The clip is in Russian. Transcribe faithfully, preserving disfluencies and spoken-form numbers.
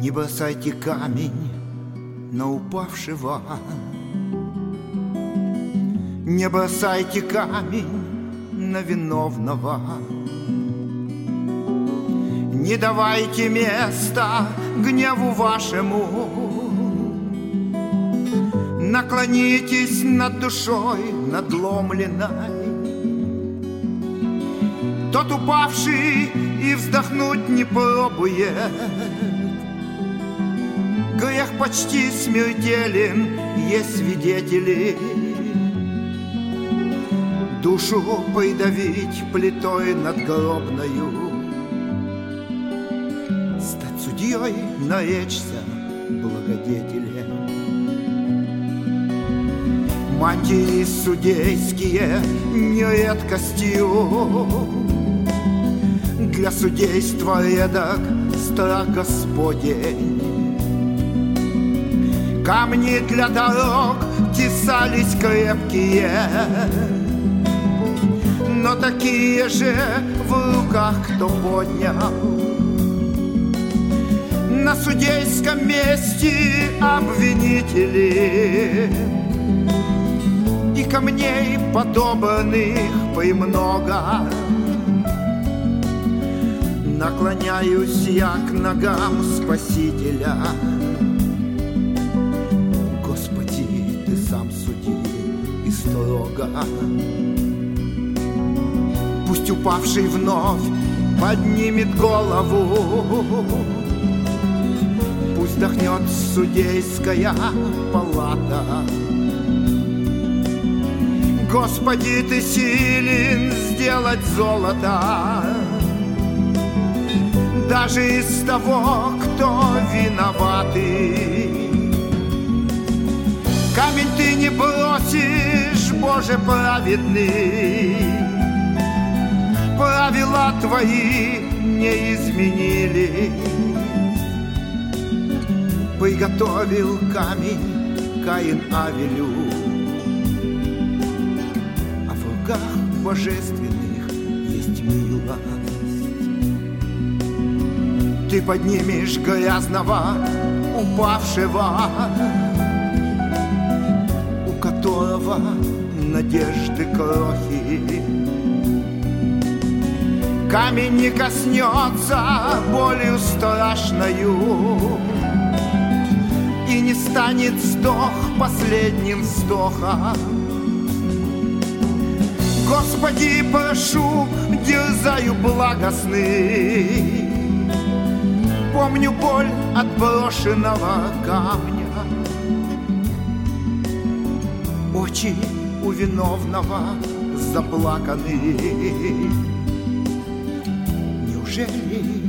Не бросайте камень на упавшего, не бросайте камень на виновного, не давайте места гневу вашему, наклонитесь над душой надломленной. Тот упавший и вздохнуть не пробует, грех почти смертелен, есть свидетели. Душу придавить плитой надгробною, стать судьей, наречься благодетелем. Мантии судейские не редкостью, для судейства редок страх Господень. Камни для дорог тесались крепкие, но такие же в руках кто поднял. На судейском месте обвинители, и камней подобранных премного. Наклоняюсь я к ногам Спасителя. Господи, Ты сам суди и строго. Пусть упавший вновь поднимет голову, пусть вздохнет судейская палата. Господи, Ты силен сделать золото даже из того, кто виноватый. Камень Ты не бросишь, Боже праведный, правила Твои не изменили. Приготовил камень Каин Авелю, а в руках божественных есть милость. Ты поднимешь грязного, упавшего, у которого надежды крохи. Камень не коснется болью страшною и не станет вздох последним вздохом. Господи, прошу, дерзаю благостный, помню боль от брошенного камня. Очи у виновного заплаканы. Неужели